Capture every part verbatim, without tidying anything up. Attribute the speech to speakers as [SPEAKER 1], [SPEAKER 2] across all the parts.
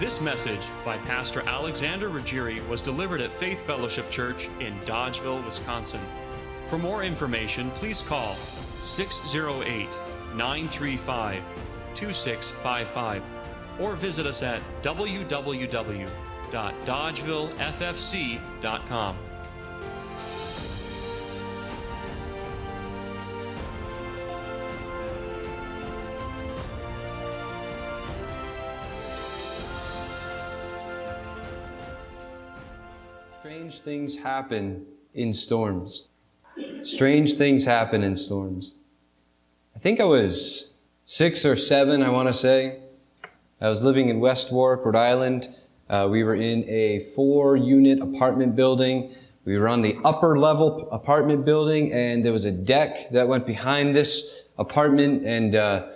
[SPEAKER 1] This message by Pastor Alexander Ruggieri was delivered at Faith Fellowship Church in Dodgeville, Wisconsin. For more information, please call six oh eight, nine three five, two six five five or visit us at w w w dot dodgeville f f c dot com.
[SPEAKER 2] Strange things happen in storms. Strange things happen in storms. I think I was six or seven, I want to say. I was living in West Warwick, Rhode Island. Uh, we were in a four-unit apartment building. We were on the upper level apartment building, and there was a deck that went behind this apartment, and uh,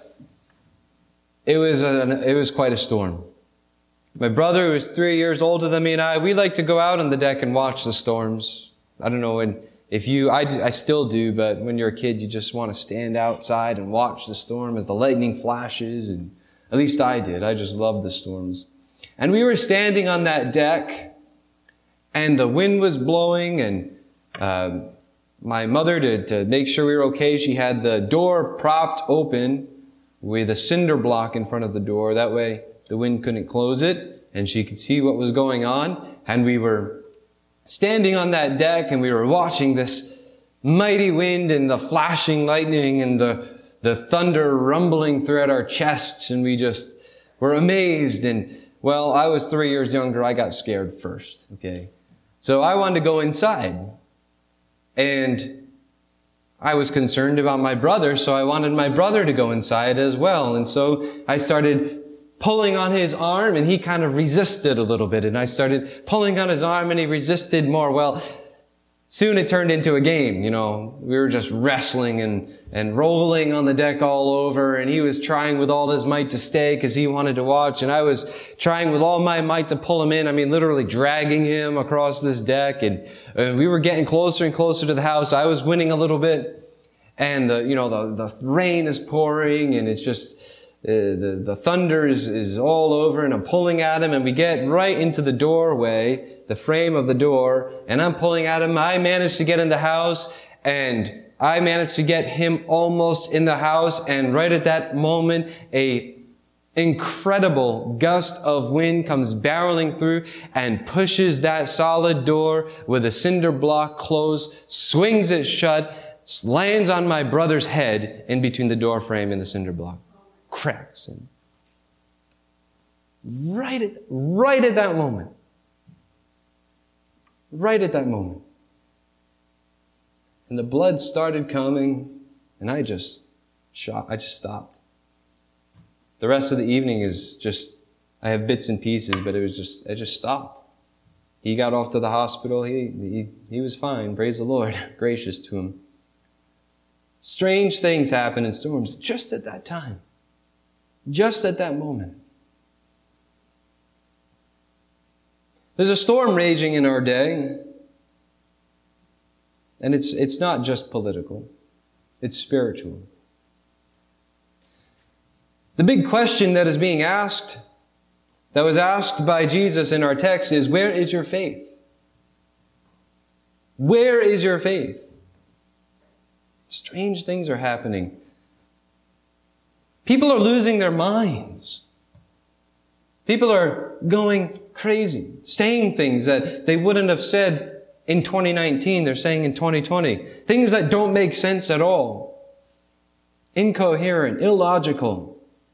[SPEAKER 2] it was a, it was quite a storm. My brother, who was three years older than me, and I, we like to go out on the deck and watch the storms. I don't know when, if you, I, I still do, but when you're a kid, you just want to stand outside and watch the storm as the lightning flashes, and at least I did. I just loved the storms. And we were standing on that deck, and the wind was blowing, and uh, my mother, to, to make sure we were okay, she had the door propped open with a cinder block in front of the door. That way, the wind couldn't close it, and she could see what was going on. And we were standing on that deck, and we were watching this mighty wind and the flashing lightning and the, the thunder rumbling throughout our chests, and we just were amazed. And, well, I was three years younger. I got scared first, okay? So I wanted to go inside. And I was concerned about my brother, so I wanted my brother to go inside as well. And so I started pulling on his arm, and he kind of resisted a little bit. And I started pulling on his arm, and he resisted more. Well, soon it turned into a game, you know. We were just wrestling and, and rolling on the deck all over, and he was trying with all his might to stay because he wanted to watch, and I was trying with all my might to pull him in. I mean, literally dragging him across this deck, and, and we were getting closer and closer to the house. I was winning a little bit, and the, you know, the, the rain is pouring, and it's just, Uh, the, the thunder is, is all over, and I'm pulling at him, and we get right into the doorway, the frame of the door, and I'm pulling at him. I managed to get in the house, and I managed to get him almost in the house, and right at that moment, a incredible gust of wind comes barreling through and pushes that solid door with a cinder block closed, swings it shut, lands on my brother's head in between the door frame and the cinder block. Cracks. And right at, right at that moment, right at that moment, and the blood started coming, and I just shot, I just stopped. The rest of the evening is just, I have bits and pieces, but it was just, I just stopped. He got off to the hospital. He, he, he was fine. Praise the Lord. Gracious to him. Strange things happen in storms just at that time. Just at that moment. There's a storm raging in our day, and it's, it's not just political. It's spiritual. The big question that is being asked, that was asked by Jesus in our text, is, where is your faith? Where is your faith? Strange things are happening. People are losing their minds. People are going crazy, saying things that they wouldn't have said in twenty nineteen. They're saying in twenty twenty. Things that don't make sense at all. Incoherent, illogical.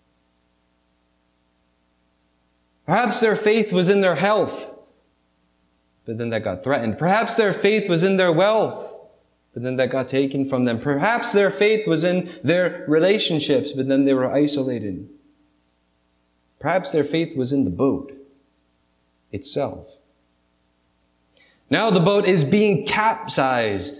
[SPEAKER 2] Perhaps their faith was in their health, but then that got threatened. Perhaps their faith was in their wealth, but then that got taken from them. Perhaps their faith was in their relationships, but then they were isolated. Perhaps their faith was in the boat itself. Now the boat is being capsized.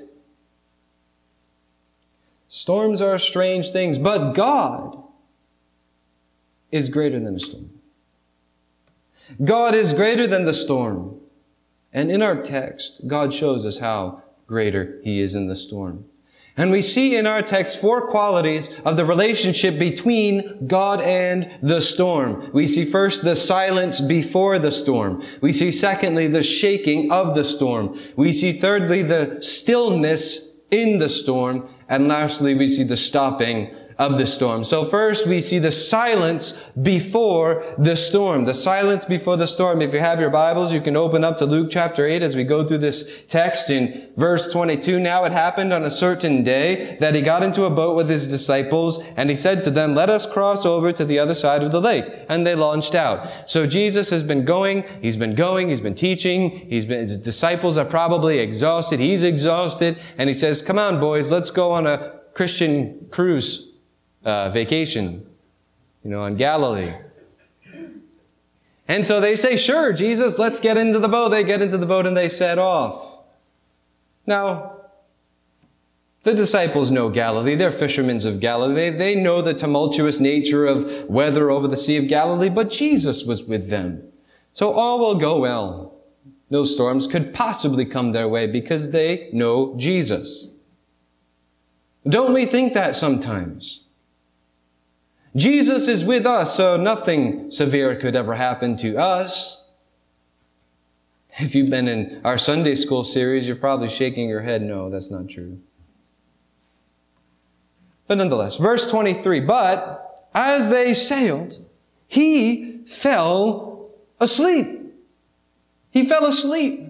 [SPEAKER 2] Storms are strange things, but God is greater than a storm. God is greater than the storm. And in our text, God shows us how greater He is in the storm. And we see in our text four qualities of the relationship between God and the storm. We see first the silence before the storm. We see secondly the shaking of the storm. We see thirdly the stillness in the storm. And lastly, we see the stopping of the storm. So first we see the silence before the storm. The silence before the storm. If you have your Bibles, you can open up to Luke chapter eight as we go through this text in verse twenty-two. Now it happened on a certain day that he got into a boat with his disciples, and he said to them, "Let us cross over to the other side of the lake." And they launched out. So Jesus has been going, he's been going, he's been teaching, he's been, his disciples are probably exhausted, he's exhausted, and he says, "Come on, boys, let's go on a Christian cruise. Uh, vacation, you know, in Galilee." And so they say, "Sure, Jesus, let's get into the boat." They get into the boat and they set off. Now, the disciples know Galilee. They're fishermen of Galilee. They, they know the tumultuous nature of weather over the Sea of Galilee, but Jesus was with them. So all will go well. No storms could possibly come their way because they know Jesus. Don't we think that sometimes? Jesus is with us, so nothing severe could ever happen to us. If you've been in our Sunday school series, you're probably shaking your head. No, that's not true. But nonetheless, verse twenty-three, "But as they sailed, he fell asleep." He fell asleep.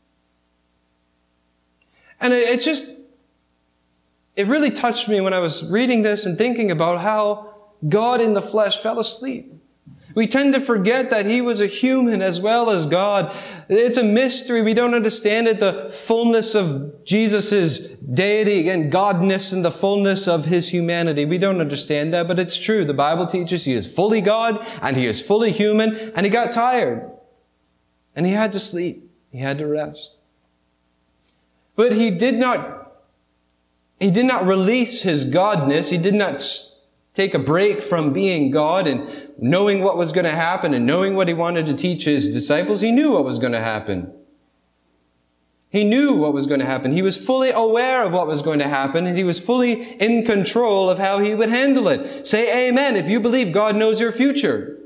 [SPEAKER 2] And it, it just, it really touched me when I was reading this and thinking about how God in the flesh fell asleep. We tend to forget that he was a human as well as God. It's a mystery. We don't understand it, the fullness of Jesus' deity and godness and the fullness of his humanity. We don't understand that, but it's true. The Bible teaches he is fully God and he is fully human, and he got tired. And he had to sleep. He had to rest. But he did not, he did not release his godness. He did not take a break from being God and knowing what was going to happen and knowing what he wanted to teach his disciples. He knew what was going to happen. He knew what was going to happen. He was fully aware of what was going to happen, and he was fully in control of how he would handle it. Say amen if you believe God knows your future.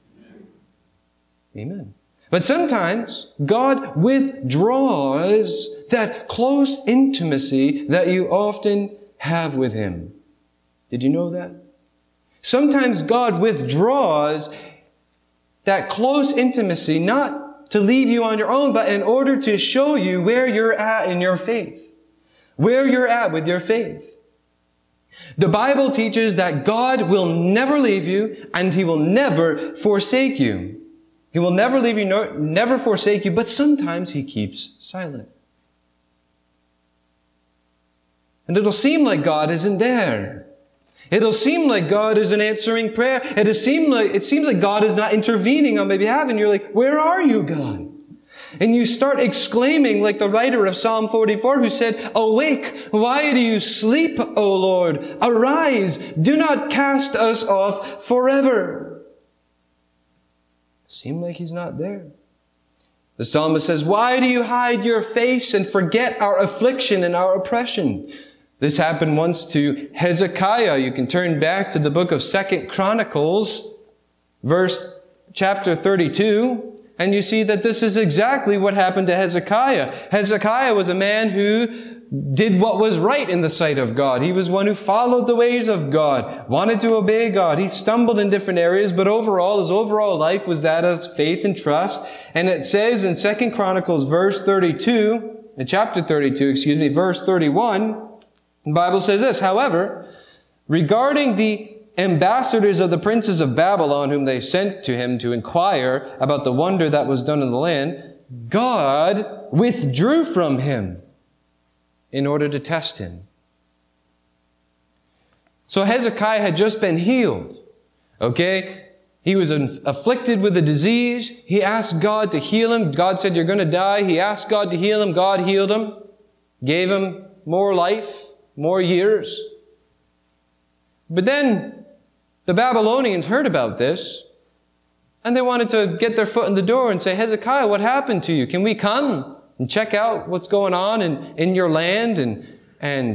[SPEAKER 2] Amen. But sometimes God withdraws that close intimacy that you often have with him. Did you know that? Sometimes God withdraws that close intimacy, not to leave you on your own, but in order to show you where you're at in your faith. Where you're at with your faith. The Bible teaches that God will never leave you and he will never forsake you. He will never leave you, nor, never forsake you, but sometimes he keeps silent. And it'll seem like God isn't there. It'll seem like God isn't answering prayer. It'll seem like, it seems like God is not intervening on my behalf. And you're like, "Where are you, God?" And you start exclaiming like the writer of Psalm forty-four who said, "Awake, why do you sleep, O Lord? Arise, do not cast us off forever." It seems like he's not there. The psalmist says, "Why do you hide your face and forget our affliction and our oppression?" This happened once to Hezekiah. You can turn back to the book of Second Chronicles, verse chapter thirty-two, and you see that this is exactly what happened to Hezekiah. Hezekiah was a man who did what was right in the sight of God. He was one who followed the ways of God, wanted to obey God. He stumbled in different areas, but overall, his overall life was that of faith and trust. And it says in Second Chronicles, verse thirty-two, in chapter thirty-two, excuse me, verse thirty-one, the Bible says this, "However, regarding the ambassadors of the princes of Babylon, whom they sent to him to inquire about the wonder that was done in the land, God withdrew from him in order to test him." So Hezekiah had just been healed. Okay? He was afflicted with a disease. He asked God to heal him. God said, "You're going to die." He asked God to heal him. God healed him. Gave him more life. More years. But then the Babylonians heard about this, and they wanted to get their foot in the door and say, "Hezekiah, what happened to you? Can we come and check out what's going on in, in your land and, and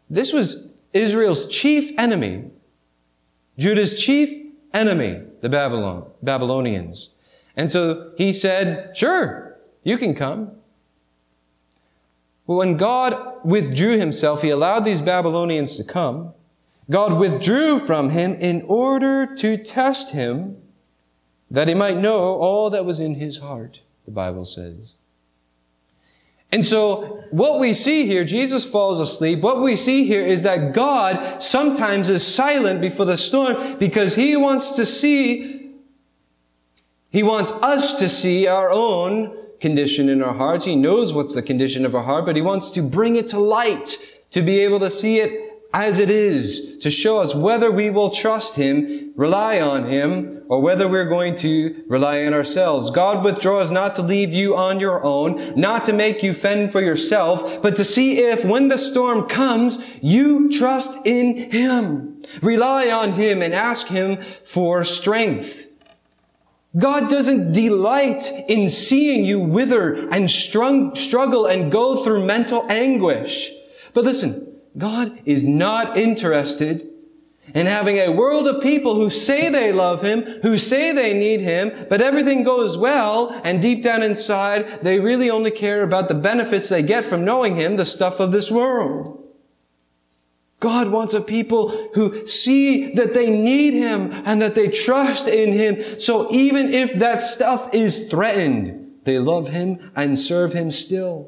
[SPEAKER 2] This was Israel's chief enemy. Judah's chief enemy, the Babylon, Babylonians. And so he said, sure, you can come. But when God withdrew himself, he allowed these Babylonians to come. God withdrew from him in order to test him, that he might know all that was in his heart, the Bible says. And so what we see here, Jesus falls asleep. What we see here is that God sometimes is silent before the storm because he wants to see, he wants us to see our own condition in our hearts. He knows what's the condition of our heart, but he wants to bring it to light, to be able to see it as it is, to show us whether we will trust him, rely on him, or whether we're going to rely on ourselves. God withdraws not to leave you on your own, not to make you fend for yourself, but to see if, when the storm comes, you trust in him. Rely on him and ask him for strength. God doesn't delight in seeing you wither and strung, struggle and go through mental anguish. But listen, God is not interested in having a world of people who say they love him, who say they need him, but everything goes well, and deep down inside, they really only care about the benefits they get from knowing him, the stuff of this world. God wants a people who see that they need him and that they trust in him. So even if that stuff is threatened, they love him and serve him still.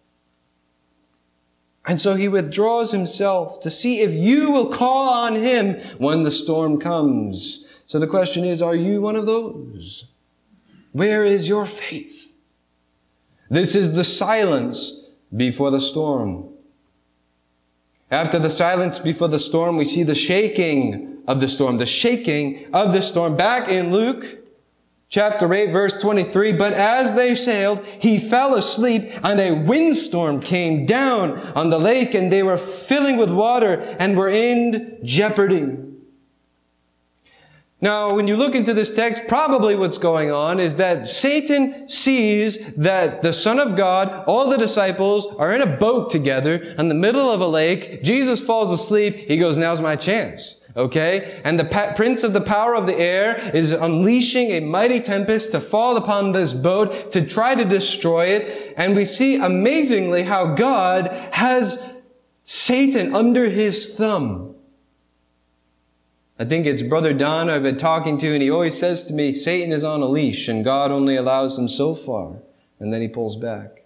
[SPEAKER 2] And so he withdraws himself to see if you will call on him when the storm comes. So the question is, are you one of those? Where is your faith? This is the silence before the storm. After the silence before the storm, we see the shaking of the storm. The shaking of the storm. Back in Luke chapter eight, verse twenty-three, but as they sailed, he fell asleep, and a windstorm came down on the lake, and they were filling with water and were in jeopardy. Now, when you look into this text, probably what's going on is that Satan sees that the Son of God, all the disciples, are in a boat together in the middle of a lake. Jesus falls asleep. He goes, now's my chance. Okay? And the pa- prince of the power of the air is unleashing a mighty tempest to fall upon this boat to try to destroy it. And we see amazingly how God has Satan under his thumb. I think it's Brother Don I've been talking to, and he always says to me, Satan is on a leash, and God only allows him so far, and then he pulls back.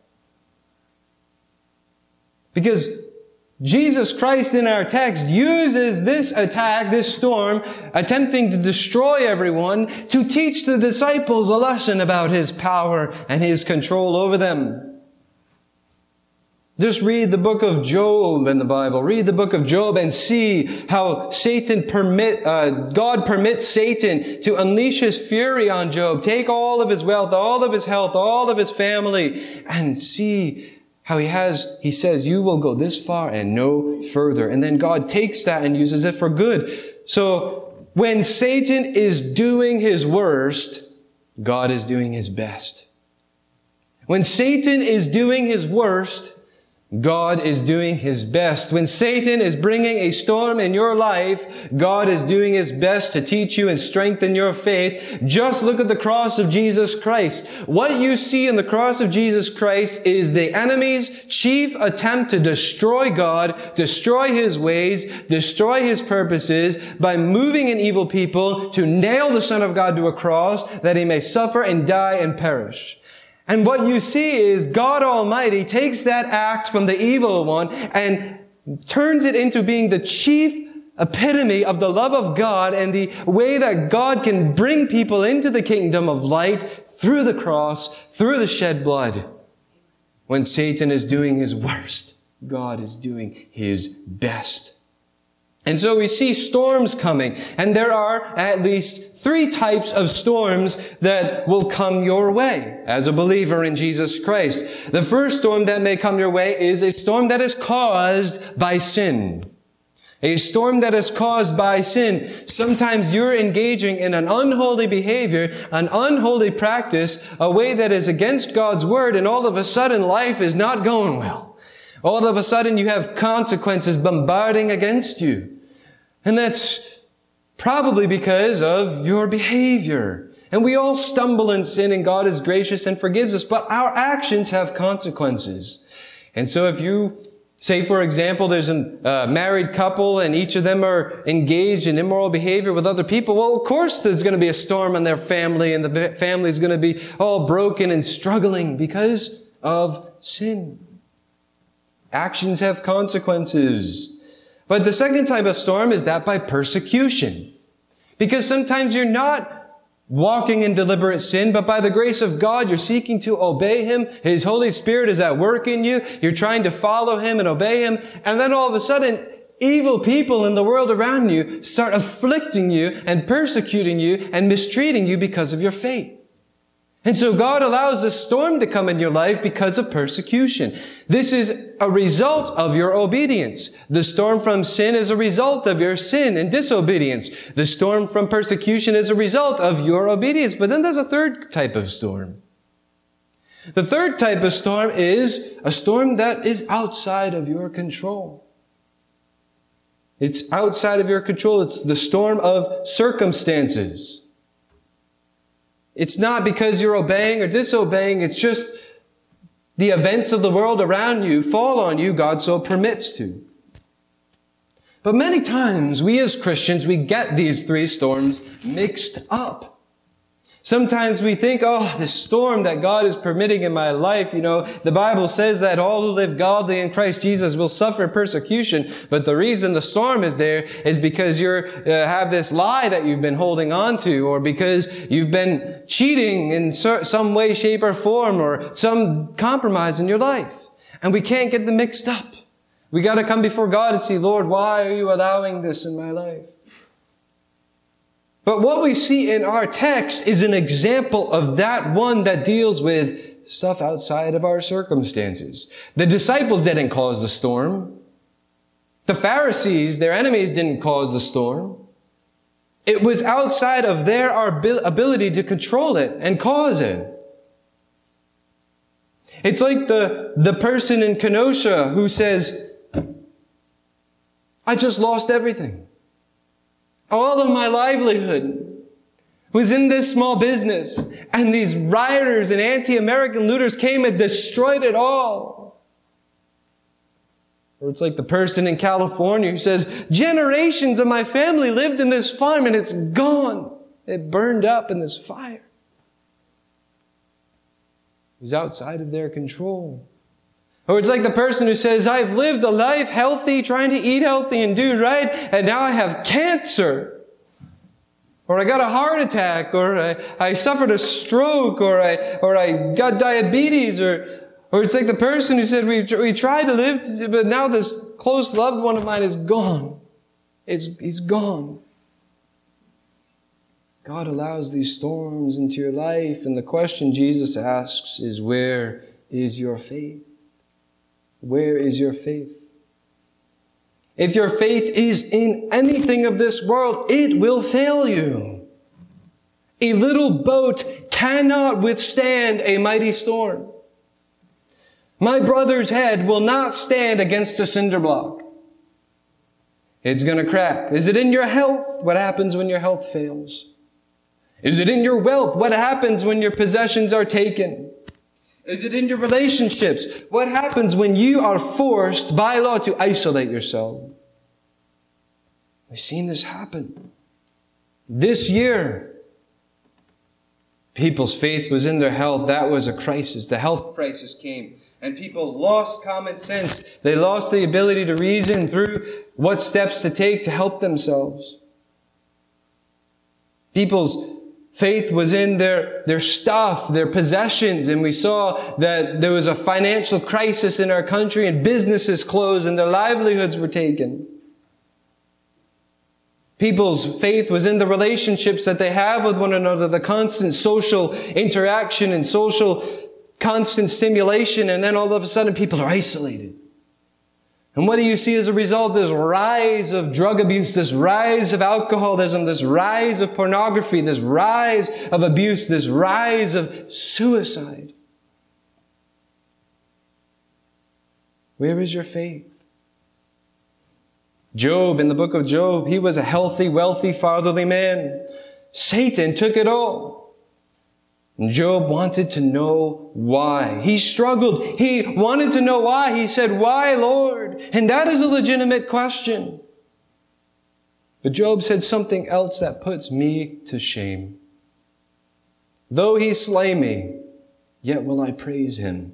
[SPEAKER 2] Because Jesus Christ in our text uses this attack, this storm, attempting to destroy everyone, to teach the disciples a lesson about his power and his control over them. Just read the book of Job in the Bible. Read the book of Job and see how Satan permit, uh, God permits Satan to unleash his fury on Job, take all of his wealth, all of his health, all of his family, and see how he has, he says, you will go this far and no further. And then God takes that and uses it for good. So when Satan is doing his worst, God is doing his best. When Satan is doing his worst, God is doing his best. When Satan is bringing a storm in your life, God is doing his best to teach you and strengthen your faith. Just look at the cross of Jesus Christ. What you see in the cross of Jesus Christ is the enemy's chief attempt to destroy God, destroy his ways, destroy his purposes by moving in evil people to nail the Son of God to a cross that he may suffer and die and perish. And what you see is God Almighty takes that act from the evil one and turns it into being the chief epitome of the love of God and the way that God can bring people into the kingdom of light through the cross, through the shed blood. When Satan is doing his worst, God is doing his best. And so we see storms coming, and there are at least three types of storms that will come your way as a believer in Jesus Christ. The first storm that may come your way is a storm that is caused by sin. A storm that is caused by sin. Sometimes you're engaging in an unholy behavior, an unholy practice, a way that is against God's word, and all of a sudden life is not going well. All of a sudden you have consequences bombarding against you. And that's probably because of your behavior. And we all stumble in sin, and God is gracious and forgives us, but our actions have consequences. And so if you say, for example, there's a uh, married couple and each of them are engaged in immoral behavior with other people, well, of course there's going to be a storm in their family, and the family is going to be all broken and struggling because of sin. Actions have consequences. But the second type of storm is that by persecution. Because sometimes you're not walking in deliberate sin, but by the grace of God, you're seeking to obey Him. His Holy Spirit is at work in you. You're trying to follow Him and obey Him. And then all of a sudden, evil people in the world around you start afflicting you and persecuting you and mistreating you because of your faith. And so God allows a storm to come in your life because of persecution. This is a result of your obedience. The storm from sin is a result of your sin and disobedience. The storm from persecution is a result of your obedience. But then there's a third type of storm. The third type of storm is a storm that is outside of your control. It's outside of your control. It's the storm of circumstances. It's not because you're obeying or disobeying. It's just the events of the world around you fall on you. God so permits to. But many times we as Christians, we get these three storms mixed up. Sometimes we think, oh, this storm that God is permitting in my life, you know, the Bible says that all who live godly in Christ Jesus will suffer persecution. But the reason the storm is there is because you uh, have this lie that you've been holding on to, or because you've been cheating in some way, shape, or form, or some compromise in your life. And we can't get them mixed up. We got to come before God and say, Lord, why are you allowing this in my life? But what we see in our text is an example of that one that deals with stuff outside of our circumstances. The disciples didn't cause the storm. The Pharisees, their enemies, didn't cause the storm. It was outside of their ability to control it and cause it. It's like the, the person in Kenosha who says, I just lost everything. All of my livelihood was in this small business, and these rioters and anti-American looters came and destroyed it all. Or it's like the person in California who says, generations of my family lived in this farm and it's gone. It burned up in this fire. It was outside of their control. Or it's like the person who says, I've lived a life healthy, trying to eat healthy and do right, and now I have cancer. Or I got a heart attack, or I, I suffered a stroke, or I, or I got diabetes, or, or it's like the person who said, we, we tried to live, but now this close loved one of mine is gone. It's, he's gone. God allows these storms into your life, and the question Jesus asks is, where is your faith? Where is your faith? If your faith is in anything of this world, it will fail you. A little boat cannot withstand a mighty storm. My brother's head will not stand against a cinder block. It's going to crack. Is it in your health? What happens when your health fails? Is it in your wealth? What happens when your possessions are taken? Is it in your relationships? What happens when you are forced by law to isolate yourself? We've seen this happen. This year, people's faith was in their health. That was a crisis. The health crisis came. And people lost common sense. They lost the ability to reason through what steps to take to help themselves. People's faith was in their, their stuff, their possessions, and we saw that there was a financial crisis in our country and businesses closed and their livelihoods were taken. People's faith was in the relationships that they have with one another, the constant social interaction and social constant stimulation, and then all of a sudden people are isolated. And what do you see as a result? This rise of drug abuse, this rise of alcoholism, this rise of pornography, this rise of abuse, this rise of suicide. Where is your faith? Job, in the book of Job, he was a healthy, wealthy, fatherly man. Satan took it all. And Job wanted to know why. He struggled. He wanted to know why. He said, "Why, Lord?" And that is a legitimate question. But Job said something else that puts me to shame. "Though he slay me, yet will I praise him."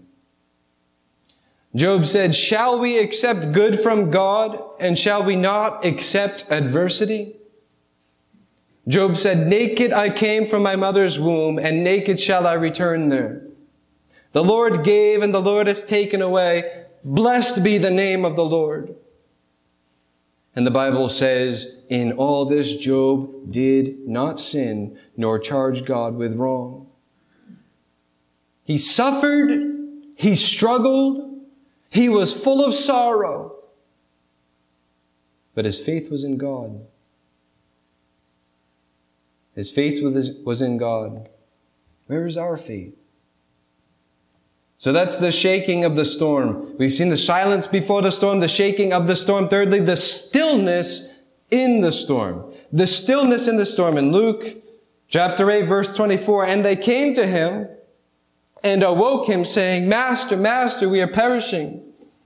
[SPEAKER 2] Job said, "Shall we accept good from God, and shall we not accept adversity?" Job said, "Naked I came from my mother's womb, and naked shall I return there. The Lord gave, and the Lord has taken away. Blessed be the name of the Lord." And the Bible says, in all this Job did not sin, nor charge God with wrong. He suffered, he struggled, he was full of sorrow, but his faith was in God. His faith was in God. Where is our faith? So that's the shaking of the storm. We've seen the silence before the storm, the shaking of the storm. Thirdly, the stillness in the storm. The stillness in the storm. In Luke chapter eight, verse twenty-four, "And they came to him and awoke him, saying, 'Master, Master, we are perishing.'"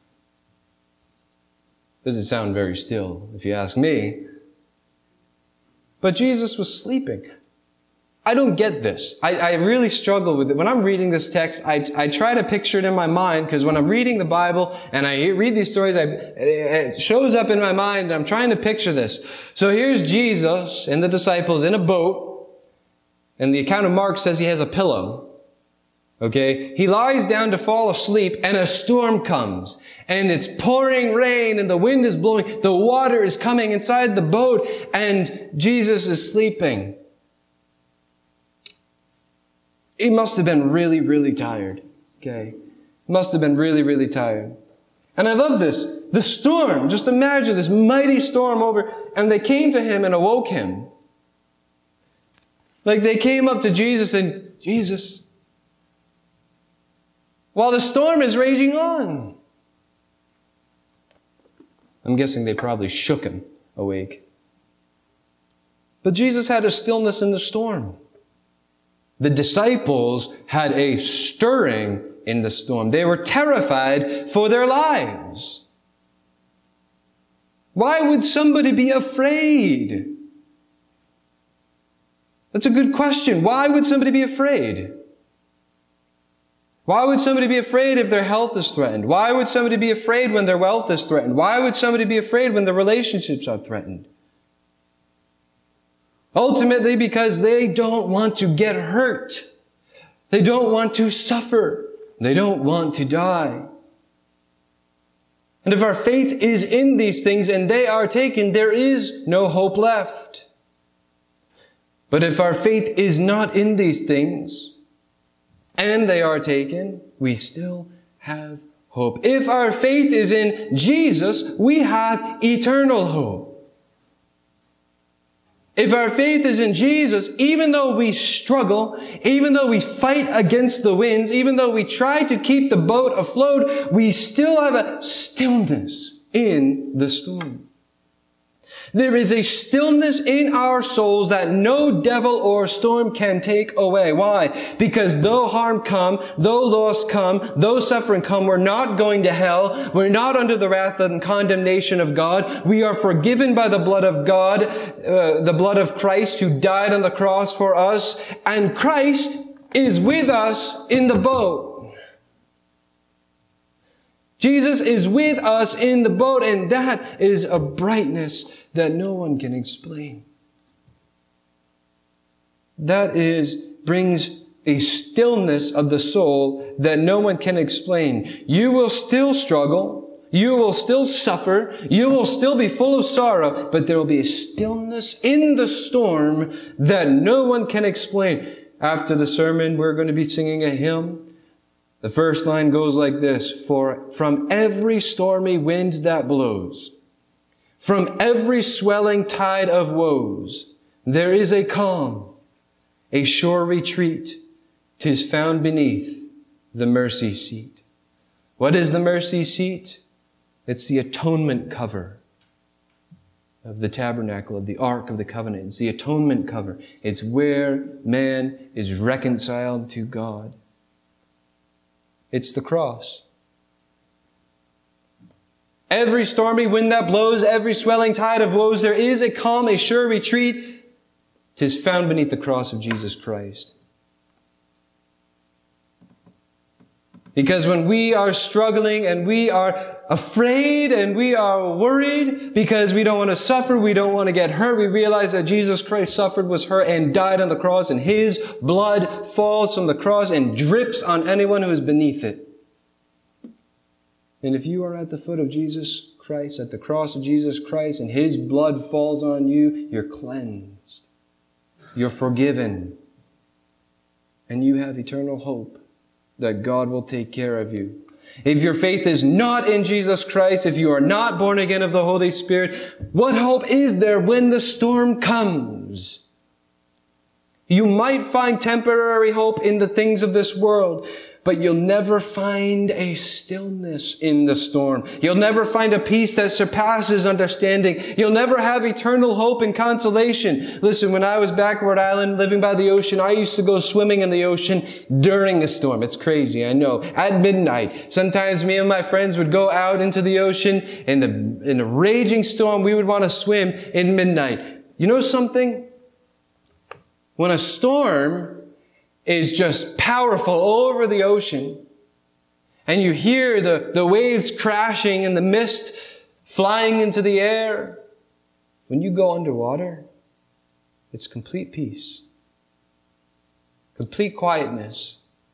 [SPEAKER 2] Doesn't sound very still, if you ask me. But Jesus was sleeping. I don't get this. I, I really struggle with it. When I'm reading this text, I, I try to picture it in my mind, because when I'm reading the Bible and I read these stories, I, it shows up in my mind, and I'm trying to picture this. So here's Jesus and the disciples in a boat, and the account of Mark says he has a pillow. Okay? He lies down to fall asleep, and a storm comes. And it's pouring rain, and the wind is blowing. The water is coming inside the boat, and Jesus is sleeping. He must have been really, really tired. Okay? He must have been really, really tired. And I love this. The storm. Just imagine this mighty storm over. And they came to him and awoke him. Like they came up to Jesus and, "Jesus, while the storm is raging on." I'm guessing they probably shook him awake. But Jesus had a stillness in the storm. The disciples had a stirring in the storm. They were terrified for their lives. Why would somebody be afraid? That's a good question. Why would somebody be afraid? Why would somebody be afraid if their health is threatened? Why would somebody be afraid when their wealth is threatened? Why would somebody be afraid when their relationships are threatened? Ultimately, because they don't want to get hurt. They don't want to suffer. They don't want to die. And if our faith is in these things and they are taken, there is no hope left. But if our faith is not in these things and they are taken, we still have hope. If our faith is in Jesus, we have eternal hope. If our faith is in Jesus, even though we struggle, even though we fight against the winds, even though we try to keep the boat afloat, we still have a stillness in the storm. There is a stillness in our souls that no devil or storm can take away. Why? Because though harm come, though loss come, though suffering come, we're not going to hell. We're not under the wrath and condemnation of God. We are forgiven by the blood of God, uh, the blood of Christ who died on the cross for us. And Christ is with us in the boat. Jesus is with us in the boat, and that is a brightness that no one can explain. That is, brings a stillness of the soul that no one can explain. You will still struggle. You will still suffer. You will still be full of sorrow, but there will be a stillness in the storm that no one can explain. After the sermon, we're going to be singing a hymn. The first line goes like this: "For from every stormy wind that blows, from every swelling tide of woes, there is a calm, a sure retreat, 'tis found beneath the mercy seat." What is the mercy seat? It's the atonement cover of the tabernacle, of the Ark of the Covenant. It's the atonement cover. It's where man is reconciled to God. It's the cross. Every stormy wind that blows, every swelling tide of woes, there is a calm, a sure retreat. 'Tis found beneath the cross of Jesus Christ. Because when we are struggling and we are afraid and we are worried because we don't want to suffer, we don't want to get hurt, we realize that Jesus Christ suffered, was hurt, and died on the cross, and His blood falls from the cross and drips on anyone who is beneath it. And if you are at the foot of Jesus Christ, at the cross of Jesus Christ, and His blood falls on you, you're cleansed. You're forgiven. And you have eternal hope that God will take care of you. If your faith is not in Jesus Christ, if you are not born again of the Holy Spirit, what hope is there when the storm comes? You might find temporary hope in the things of this world, but you'll never find a stillness in the storm. You'll never find a peace that surpasses understanding. You'll never have eternal hope and consolation. Listen, when I was back in Rhode Island living by the ocean, I used to go swimming in the ocean during a storm. It's crazy, I know. At midnight. Sometimes me and my friends would go out into the ocean in a, in a raging storm. We would want to swim in midnight. You know something? When a storm is just powerful over the ocean, and you hear the, the waves crashing and the mist flying into the air, when you go underwater, it's complete peace, complete quietness.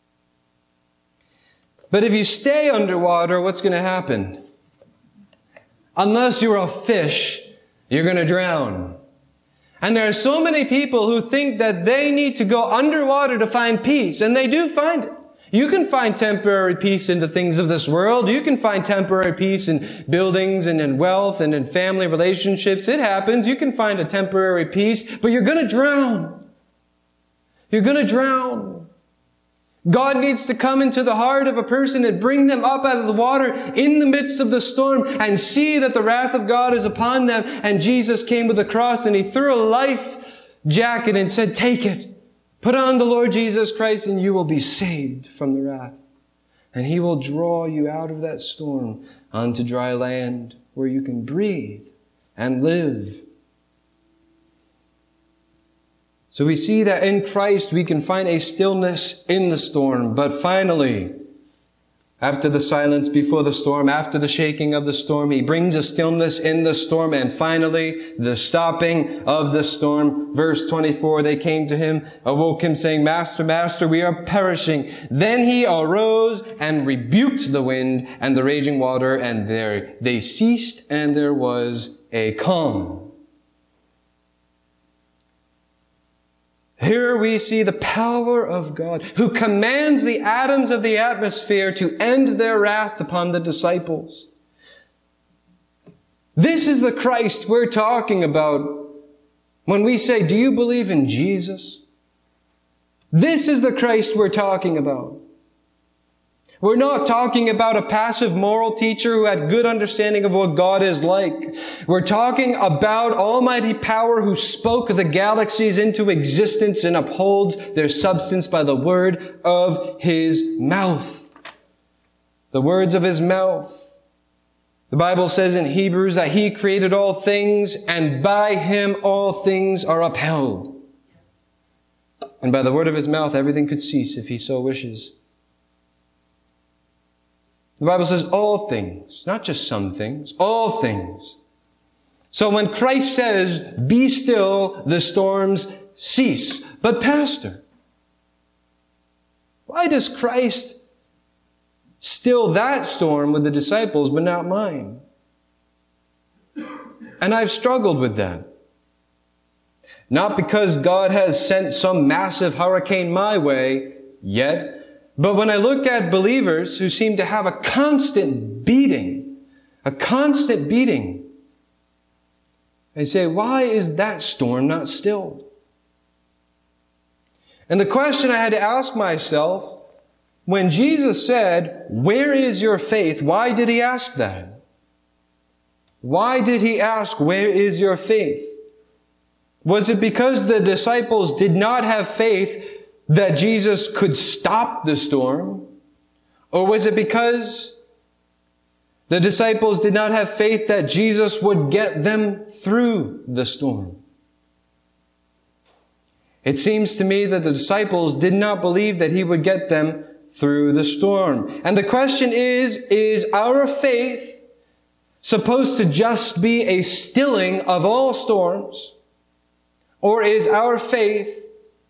[SPEAKER 2] But if you stay underwater, what's going to happen? Unless you're a fish, you're going to drown. And there are so many people who think that they need to go underwater to find peace, and they do find it. You can find temporary peace in the things of this world. You can find temporary peace in buildings and in wealth and in family relationships. It happens. You can find a temporary peace, but you're going to drown. You're going to drown. God needs to come into the heart of a person and bring them up out of the water in the midst of the storm and see that the wrath of God is upon them. And Jesus came with the cross and He threw a life jacket and said, take it. Put on the Lord Jesus Christ and you will be saved from the wrath. And He will draw you out of that storm onto dry land where you can breathe and live. So we see that in Christ we can find a stillness in the storm. But finally, after the silence before the storm, after the shaking of the storm, He brings a stillness in the storm. And finally, the stopping of the storm. Verse twenty-four, they came to Him, awoke Him, saying, Master, Master, we are perishing. Then He arose and rebuked the wind and the raging water, and there they ceased, and there was a calm. Here we see the power of God, who commands the atoms of the atmosphere to end their wrath upon the disciples. This is the Christ we're talking about when we say, do you believe in Jesus? This is the Christ we're talking about. We're not talking about a passive moral teacher who had good understanding of what God is like. We're talking about almighty power who spoke the galaxies into existence and upholds their substance by the word of His mouth. The words of His mouth. The Bible says in Hebrews that He created all things, and by Him all things are upheld. And by the word of His mouth everything could cease if He so wishes. The Bible says all things, not just some things, all things. So when Christ says, be still, the storms cease. But Pastor, why does Christ still that storm with the disciples but not mine? And I've struggled with that. Not because God has sent some massive hurricane my way yet, but when I look at believers who seem to have a constant beating, a constant beating, I say, why is that storm not stilled? And the question I had to ask myself, when Jesus said, where is your faith? Why did He ask that? Why did he ask, "Where is your faith?" Was it because the disciples did not have faith that Jesus could stop the storm? Or was it because the disciples did not have faith that Jesus would get them through the storm? It seems to me that the disciples did not believe that he would get them through the storm. And the question is, is our faith supposed to just be a stilling of all storms? Or is our faith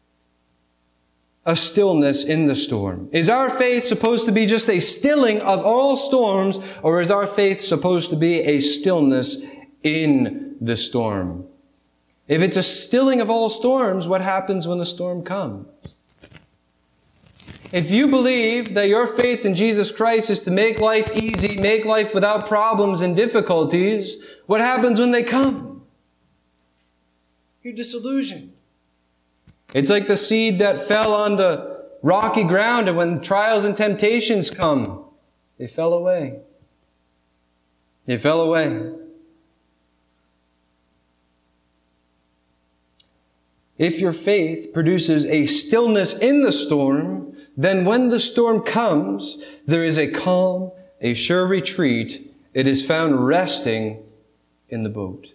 [SPEAKER 2] a stillness in the storm? Is our faith supposed to be just a stilling of all storms, or is our faith supposed to be a stillness in the storm? If it's a stilling of all storms, what happens when the storm comes? If you believe that your faith in Jesus Christ is to make life easy, make life without problems and difficulties, what happens when they come? You're disillusioned. It's like the seed that fell on the rocky ground, and when trials and temptations come, they fell away. They fell away. If your faith produces a stillness in the storm, then when the storm comes, there is a calm, a sure retreat. It is found resting in the boat.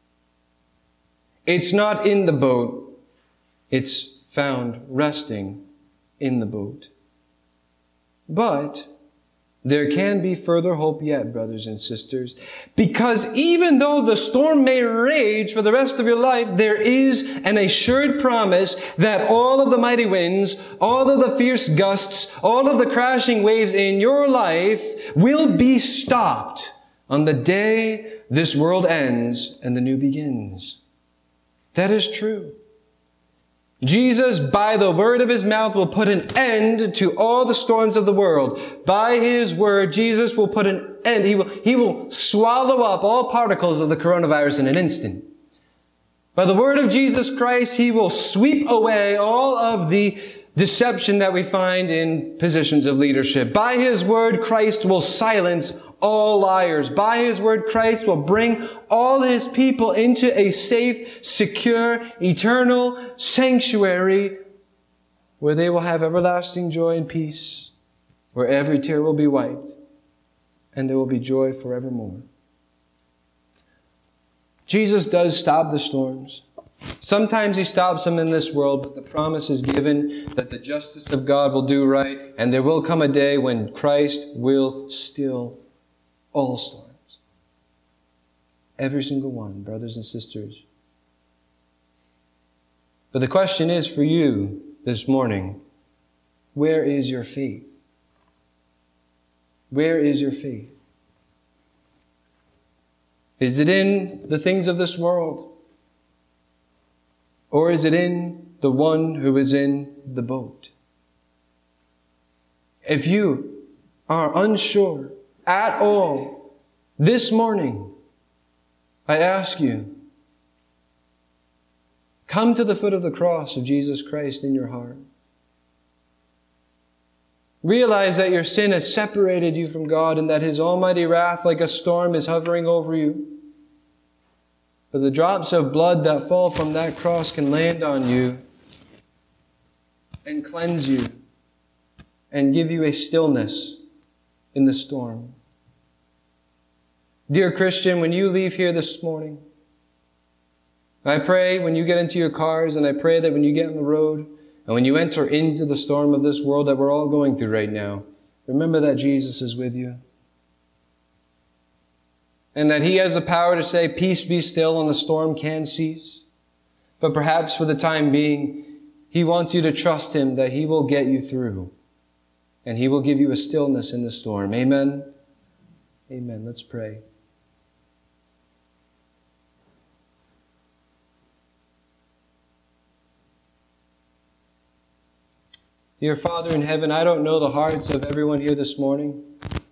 [SPEAKER 2] It's not in the boat. It's found resting in the boat. But there can be further hope yet, brothers and sisters, because even though the storm may rage for the rest of your life, there is an assured promise that all of the mighty winds, all of the fierce gusts, all of the crashing waves in your life will be stopped on the day this world ends and the new begins. That is true. Jesus, by the word of his mouth, will put an end to all the storms of the world. By his word, Jesus will put an end. He will, he will swallow up all particles of the coronavirus in an instant. By the word of Jesus Christ, he will sweep away all of the deception that we find in positions of leadership. By his word, Christ will silence all liars. By his word, Christ will bring all his people into a safe, secure, eternal sanctuary where they will have everlasting joy and peace, where every tear will be wiped, and there will be joy forevermore. Jesus does stop the storms. Sometimes he stops them in this world, but the promise is given that the justice of God will do right, and there will come a day when Christ will still all storms. Every single one, brothers and sisters. But the question is for you this morning, where is your faith? Where is your faith? Is it in the things of this world? Or is it in the one who is in the boat? If you are unsure at all this morning, I ask you, come to the foot of the cross of Jesus Christ in your heart. Realize that your sin has separated you from God and that his almighty wrath like a storm is hovering over you. But the drops of blood that fall from that cross can land on you and cleanse you and give you a stillness in the storm. Dear Christian, when you leave here this morning, I pray when you get into your cars, and I pray that when you get on the road and when you enter into the storm of this world that we're all going through right now, remember that Jesus is with you. And that he has the power to say, peace be still, and the storm can cease. But perhaps for the time being, he wants you to trust him that he will get you through. And he will give you a stillness in the storm. Amen? Amen. Let's pray. Dear Father in heaven, I don't know the hearts of everyone here this morning.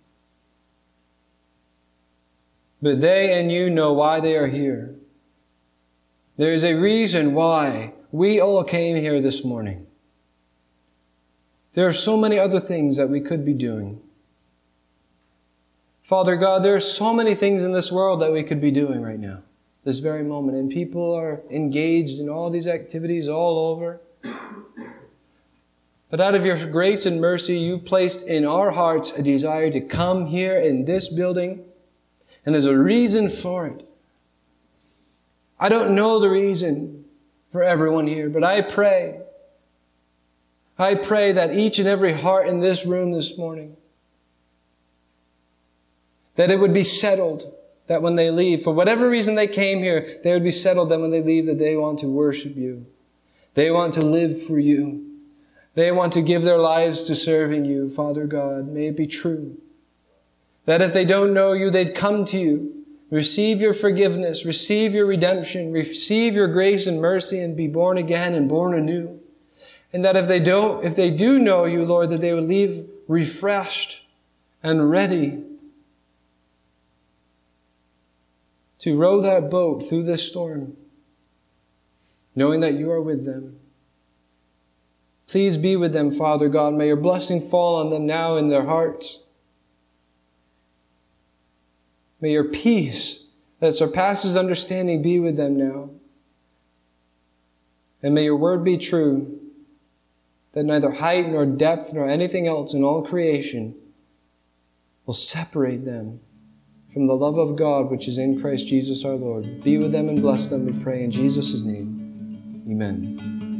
[SPEAKER 2] But they and you know why they are here. There is a reason why we all came here this morning. There are so many other things that we could be doing. Father God, there are so many things in this world that we could be doing right now, this very moment, and people are engaged in all these activities all over. But out of your grace and mercy, you placed in our hearts a desire to come here in this building, and there's a reason for it. I don't know the reason for everyone here, but I pray, I pray that each and every heart in this room this morning, that it would be settled, that when they leave, for whatever reason they came here, they would be settled that when they leave, that they want to worship you. They want to live for you. They want to give their lives to serving you, Father God. May it be true. That if they don't know you, they'd come to you, receive your forgiveness, receive your redemption, receive your grace and mercy, and be born again and born anew. And that if they don't, if they do know you, Lord, that they would leave refreshed and ready to row that boat through this storm, knowing that you are with them. Please be with them, Father God. May your blessing fall on them now in their hearts. May your peace that surpasses understanding be with them now. And may your word be true, that neither height nor depth nor anything else in all creation will separate them from the love of God which is in Christ Jesus our Lord. Be with them and bless them, we pray in Jesus' name. Amen.